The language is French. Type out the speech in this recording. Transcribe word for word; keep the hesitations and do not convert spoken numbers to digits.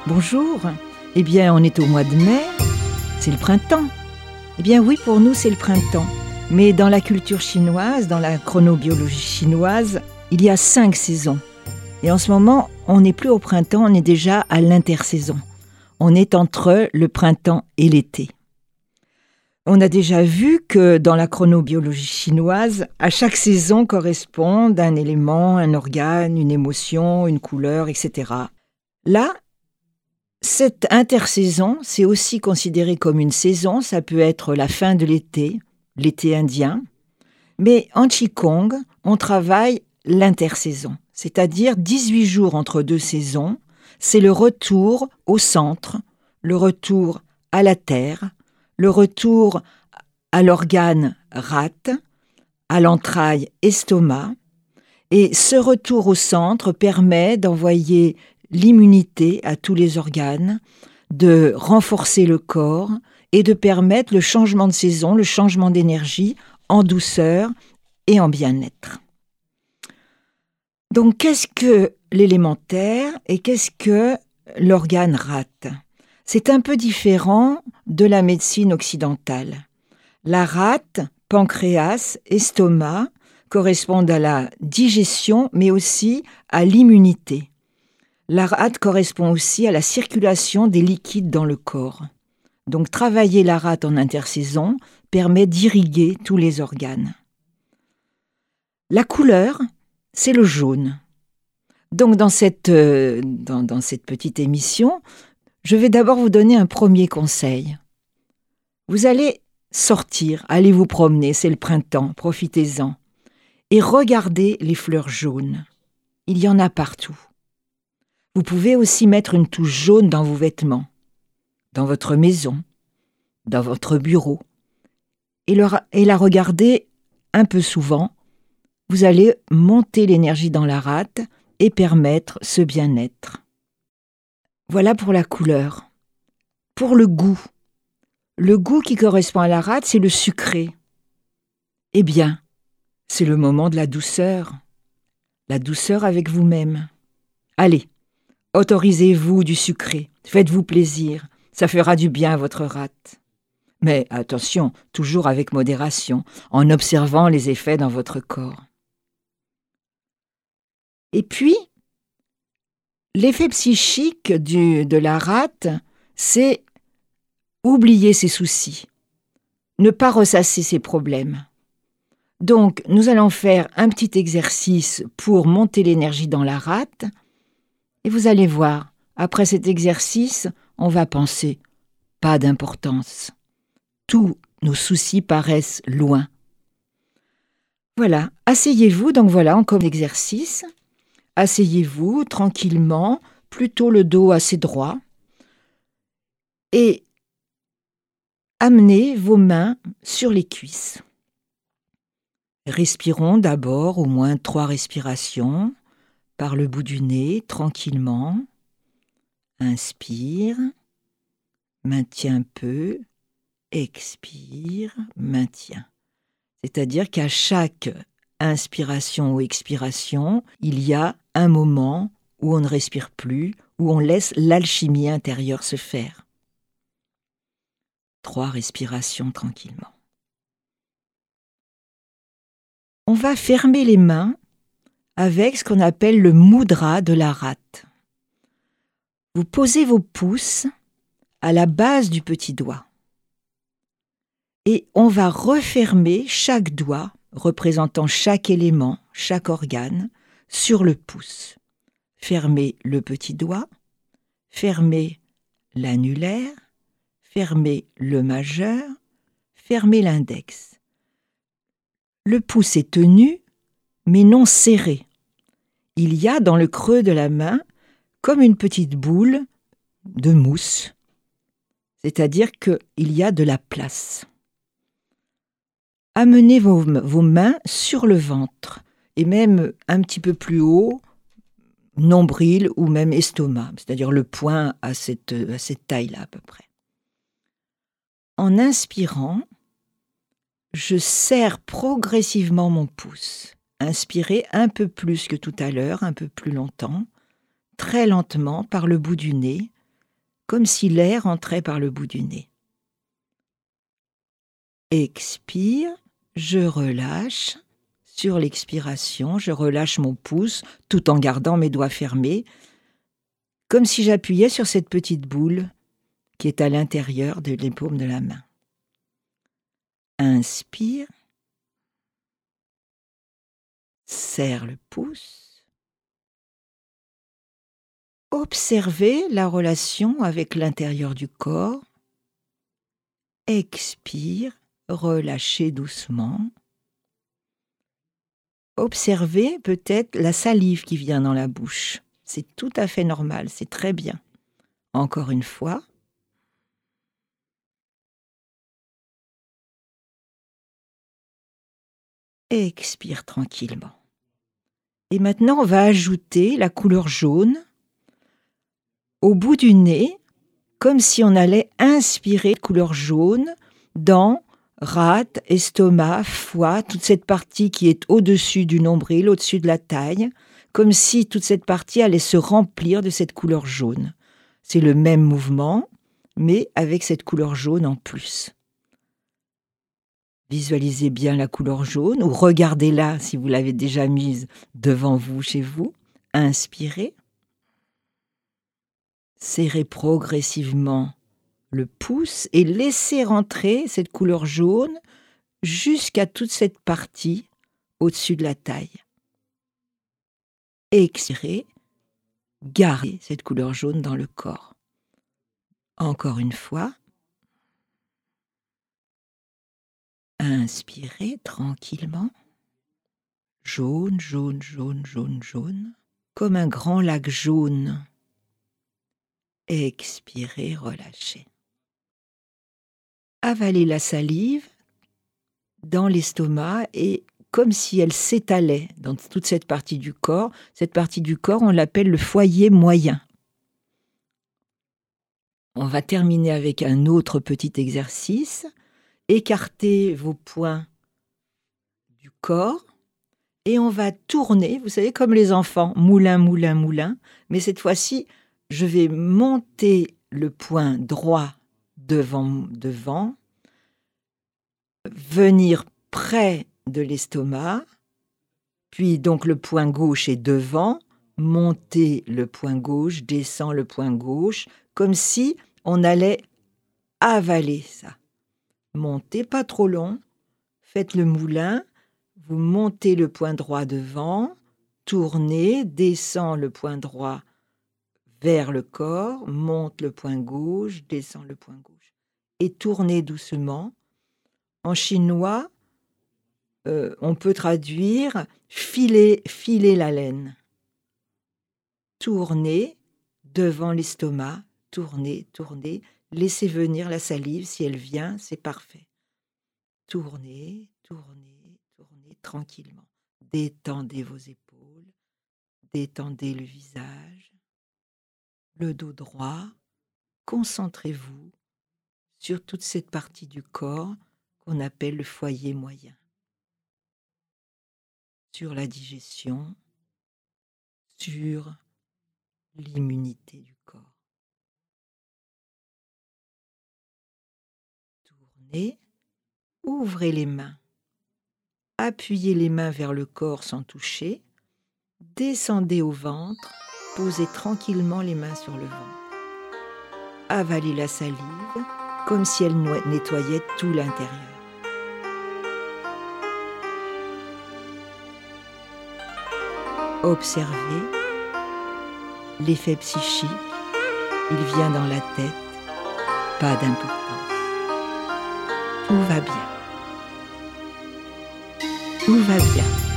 Bonjour. Eh bien, on est au mois de mai, c'est le printemps. Eh bien oui, pour nous, c'est le printemps. Mais dans la culture chinoise, dans la chronobiologie chinoise, il y a cinq saisons. Et en ce moment, on n'est plus au printemps, on est déjà à l'intersaison. On est entre le printemps et l'été. On a déjà vu que dans la chronobiologie chinoise, à chaque saison correspond un élément, un organe, une émotion, une couleur, et cetera. Là, cette intersaison, c'est aussi considéré comme une saison. Ça peut être la fin de l'été, l'été indien. Mais en Qigong, on travaille l'intersaison, c'est-à-dire dix-huit jours entre deux saisons. C'est le retour au centre, le retour à la terre, le retour à l'organe rate, à l'entraille estomac. Et ce retour au centre permet d'envoyer l'immunité à tous les organes, de renforcer le corps et de permettre le changement de saison, le changement d'énergie en douceur et en bien-être. Donc, qu'est-ce que l'élémentaire et qu'est-ce que l'organe rate ? C'est un peu différent de la médecine occidentale. La rate, pancréas, estomac correspondent à la digestion, mais aussi à l'immunité. La rate correspond aussi à la circulation des liquides dans le corps. Donc, travailler la rate en intersaison permet d'irriguer tous les organes. La couleur, c'est le jaune. Donc, dans cette, euh, dans, dans cette petite émission, je vais d'abord vous donner un premier conseil. Vous allez sortir, allez vous promener, c'est le printemps, profitez-en. Et regardez les fleurs jaunes. Il y en a partout. Vous pouvez aussi mettre une touche jaune dans vos vêtements, dans votre maison, dans votre bureau, et, le, et la regarder un peu souvent. Vous allez monter l'énergie dans la rate et permettre ce bien-être. Voilà pour la couleur. Pour le goût, le goût qui correspond à la rate, c'est le sucré. Eh bien, c'est le moment de la douceur, la douceur avec vous-même. Allez, autorisez-vous du sucré, faites-vous plaisir, ça fera du bien à votre rate. Mais attention, toujours avec modération, en observant les effets dans votre corps. Et puis, l'effet psychique du, de la rate, c'est oublier ses soucis, ne pas ressasser ses problèmes. Donc, nous allons faire un petit exercice pour monter l'énergie dans la rate. Et vous allez voir, après cet exercice, on va penser « pas d'importance ». Tous nos soucis paraissent loin. Voilà, asseyez-vous, donc voilà, encore exercice. Asseyez-vous tranquillement, plutôt le dos assez droit. Et amenez vos mains sur les cuisses. Respirons d'abord au moins trois respirations. Par le bout du nez, tranquillement. Inspire, maintiens un peu, expire, maintiens. C'est-à-dire qu'à chaque inspiration ou expiration, il y a un moment où on ne respire plus, où on laisse l'alchimie intérieure se faire. Trois respirations tranquillement. On va fermer les mains avec ce qu'on appelle le mudra de la rate. Vous posez vos pouces à la base du petit doigt. Et on va refermer chaque doigt, représentant chaque élément, chaque organe, sur le pouce. Fermez le petit doigt, fermez l'annulaire, fermez le majeur, fermez l'index. Le pouce est tenu, mais non serré. Il y a dans le creux de la main comme une petite boule de mousse, c'est-à-dire qu'il y a de la place. Amenez vos, vos mains sur le ventre et même un petit peu plus haut, nombril ou même estomac, c'est-à-dire le poing à cette, à cette taille-là à peu près. En inspirant, je serre progressivement mon pouce. Inspirez un peu plus que tout à l'heure, un peu plus longtemps, très lentement par le bout du nez, comme si l'air entrait par le bout du nez. Expire, je relâche. Sur l'expiration, je relâche mon pouce tout en gardant mes doigts fermés, comme si j'appuyais sur cette petite boule qui est à l'intérieur de l'épaule de la main. Inspire, serre le pouce. Observez la relation avec l'intérieur du corps. Expire, relâchez doucement. Observez peut-être la salive qui vient dans la bouche. C'est tout à fait normal, c'est très bien. Encore une fois. Expire tranquillement. Et maintenant, on va ajouter la couleur jaune au bout du nez, comme si on allait inspirer couleur jaune dans rate, estomac, foie, toute cette partie qui est au-dessus du nombril, au-dessus de la taille, comme si toute cette partie allait se remplir de cette couleur jaune. C'est le même mouvement, mais avec cette couleur jaune en plus. Visualisez bien la couleur jaune, ou regardez-la si vous l'avez déjà mise devant vous, chez vous. Inspirez. Serrez progressivement le pouce et laissez rentrer cette couleur jaune jusqu'à toute cette partie au-dessus de la taille. Expirez, gardez cette couleur jaune dans le corps. Encore une fois. Inspirez tranquillement. Jaune, jaune, jaune, jaune, jaune. Comme un grand lac jaune. Expirez, relâchez. Avalez la salive dans l'estomac et comme si elle s'étalait dans toute cette partie du corps. Cette partie du corps, on l'appelle le foyer moyen. On va terminer avec un autre petit exercice. Écartez vos poings du corps et on va tourner, vous savez, comme les enfants, moulin, moulin, moulin. Mais cette fois-ci, je vais monter le poing droit devant, devant, venir près de l'estomac, puis donc le poing gauche est devant, monter le poing gauche, descend le poing gauche, comme si on allait avaler ça. Montez, pas trop long, faites le moulin, vous montez le poing droit devant, tournez, descend le poing droit vers le corps, monte le poing gauche, descend le poing gauche. Et tournez doucement. En chinois, euh, on peut traduire filer, filer la laine. Tournez devant l'estomac, tournez, tournez. Laissez venir la salive, si elle vient, c'est parfait. Tournez, tournez, tournez tranquillement. Détendez vos épaules, détendez le visage, le dos droit. Concentrez-vous sur toute cette partie du corps qu'on appelle le foyer moyen. Sur la digestion, sur l'immunité du corps. Tournez, ouvrez les mains, appuyez les mains vers le corps sans toucher, descendez au ventre, posez tranquillement les mains sur le ventre. Avalez la salive comme si elle nettoyait tout l'intérieur. Observez l'effet psychique, il vient dans la tête, pas d'importance. Tout va bien. Tout va bien.